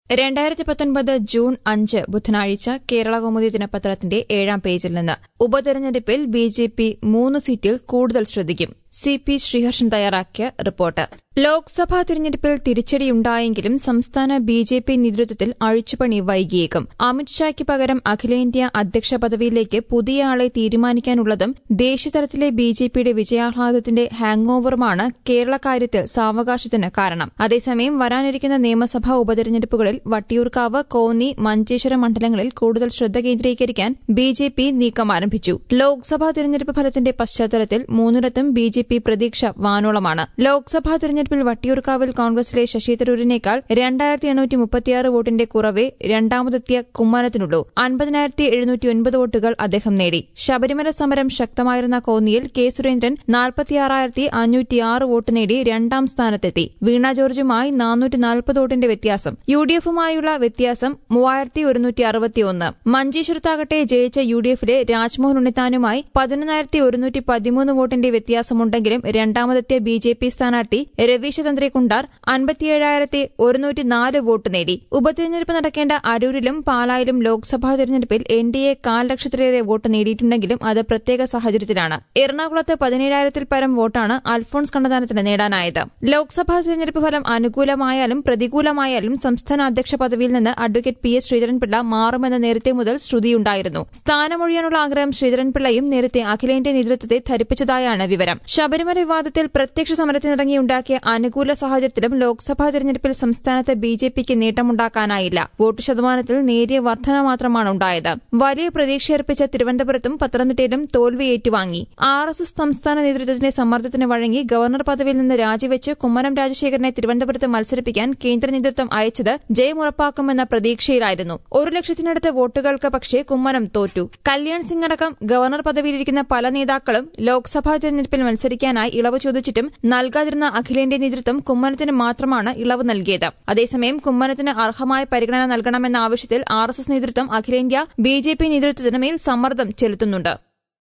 2019 June 5 ബുധനാഴ്ച കേരളകൗമുദി ദിനപത്രത്തിന്റെ 7-ാം പേജിൽ നിന്ന് ഉപതെരഞ്ഞെടുപ്പിൽ ബിജെപി 3 സീറ്റിൽ കൂടുതൽ ശ്രദ്ധിക്കും. CP ശ്രീഹർഷൻ തയ്യാറാക്കിയ റിപ്പോർട്ട്. ലോക്സഭാ തിരഞ്ഞെടുപ്പിൽ തിരിച്ചടിയുണ്ടായെങ്കിലും സംസ്ഥാന ബിജെപി നേതൃത്വത്തിൽ അഴിച്ചുപണി വൈകിയേക്കും. അമിത്ഷായ്ക്ക് പകരം അഖിലേന്ത്യാ അധ്യക്ഷ പദവിയിലേക്ക് പുതിയ ആളെ തീരുമാനിക്കാനുള്ളതും ദേശീയതലത്തിലെ ബിജെപിയുടെ വിജയാഹ്ലാദത്തിന്റെ ഹാങ് ഓവറുമാണ് കേരള കാര്യത്തിൽ സാവകാശത്തിന് കാരണം. അതേസമയം വരാനിരിക്കുന്ന നിയമസഭാ ഉപതെരഞ്ഞെടുപ്പുകളിൽ വട്ടിയൂർക്കാവ്, കോന്നി, മഞ്ചേശ്വരം മണ്ഡലങ്ങളിൽ കൂടുതൽ ശ്രദ്ധ കേന്ദ്രീകരിക്കാൻ ബിജെപി നീക്കം ആരംഭിച്ചു. ലോക്സഭാ തിരഞ്ഞെടുപ്പ് ഫലത്തിന്റെ പശ്ചാത്തലത്തിൽ മൂന്നിടത്തും ബിജെപി പ്രതീക്ഷ വാനോളമാണ്. ലോക്സഭാ തിരഞ്ഞെടുപ്പിൽ വട്ടിയൂർക്കാവിൽ കോൺഗ്രസിലെ ശശി തരൂരിനേക്കാൾ 2836 വോട്ടിന്റെ കുറവേ രണ്ടാമതെത്തിയ കുമ്മനത്തിനുള്ളൂ. 50,709 വോട്ടുകൾ അദ്ദേഹം നേടി. ശബരിമല സമരം ശക്തമായിരുന്ന കോന്നിയിൽ കെ സുരേന്ദ്രൻ 46,506 വോട്ട് നേടി രണ്ടാം സ്ഥാനത്തെത്തി. വീണ ജോർജുമായി 440 വോട്ടിന്റെ വ്യത്യാസം. UDF-യുമായുള്ള വ്യത്യാസം 3161. മഞ്ചേശ്വരത്താകട്ടെ ജയിച്ച UDF-ലെ രാജ്മോഹൻ ഉണ്ണിത്താനുമായി 11,113 വോട്ടിന്റെ വ്യത്യാസമുണ്ടെങ്കിലും രണ്ടാമതെത്തിയ ബിജെപി സ്ഥാനാർത്ഥി രവീശ തന്ത്രി കുണ്ടാർ 57,104 വോട്ട് നേടി. ഉപതെരഞ്ഞെടുപ്പ് നടക്കേണ്ട അരൂരിലും പാലായിലും ലോക്സഭാ തെരഞ്ഞെടുപ്പിൽ NDA 1,00,000-ലേറെ വോട്ട് നേടിയിട്ടുണ്ടെങ്കിലും അത് പ്രത്യേക സാഹചര്യത്തിലാണ്. എറണാകുളത്ത് 17,000-ൽ പരം വോട്ടാണ് അൽഫോൺസ് കണ്ണന്താനത്തിന് നേടാനായത്. ലോക്സഭാ തെരഞ്ഞെടുപ്പ് ഫലം അനുകൂലമായാലും പ്രതികൂലമായാലും സംസ്ഥാന അധ്യക്ഷ പദവിയിൽ നിന്ന് അഡ്വക്കേറ്റ് PS ശ്രീധരൻപിള്ള മാറുമെന്ന് നേരത്തെ മുതൽ ശ്രുതിയുണ്ടായിരുന്നു. സ്ഥാനമൊഴിയാനുള്ള ആഗ്രഹം ശ്രീധരൻപിള്ളയും നേരത്തെ അഖിലേന്ത്യാ നേതൃത്വത്തെ ധരിപ്പിച്ചതായാണ് വിവരം. ശബരിമല വിവാദത്തിൽ പ്രത്യക്ഷ സമരത്തിനിറങ്ങിയുണ്ടാക്കിയ അനുകൂല സാഹചര്യത്തിലും ലോക്സഭാ തെരഞ്ഞെടുപ്പിൽ സംസ്ഥാനത്ത് ബിജെപിക്ക് നേട്ടമുണ്ടാക്കാനായില്ല. വോട്ട് ശതമാനത്തിൽ നേരിയ വർധന മാത്രമാണ് ഉണ്ടായത്. വലിയ പ്രതീക്ഷയർപ്പിച്ച തിരുവനന്തപുരത്തും പത്തനംതിട്ടയിലും തോൽവി ഏറ്റുവാങ്ങി. RSS സംസ്ഥാന നേതൃത്വത്തിന്റെ സമ്മർദ്ദത്തിന് വഴങ്ങി ഗവർണർ പദവിയിൽ നിന്ന് രാജിവെച്ച് കുമ്മനം രാജശേഖരനെ തിരുവനന്തപുരത്ത് മത്സരിപ്പിക്കാൻ കേന്ദ്ര നേതൃത്വം അയച്ചത് ജയമുറപ്പാക്കുമെന്ന പ്രതീക്ഷയിലായിരുന്നു. 1,00,000-നടുത്ത് വോട്ടുകൾക്ക് പക്ഷേ കുമ്മനം തോറ്റു. കല്യാൺ സിംഗ് അടക്കം ഗവർണർ പദവിയിലിരിക്കുന്ന പല നേതാക്കളും ലോക്സഭാ തെരഞ്ഞെടുപ്പിൽ മത്സരിക്കാനായി ഇളവ് ചോദിച്ചിട്ടും നൽകാതിരുന്ന അഖിലേന്ത്യാ നേതൃത്വം കുമ്മനത്തിന് മാത്രമാണ് ഇളവ് നൽകിയത്. അതേസമയം കുമ്മനത്തിന് അർഹമായ പരിഗണന നൽകണമെന്ന ആവശ്യത്തിൽ RSS നേതൃത്വം അഖിലേന്ത്യാ ബിജെപി നേതൃത്വത്തിന് മേൽ സമ്മർദ്ദം ചെലുത്തുന്നുണ്ട്.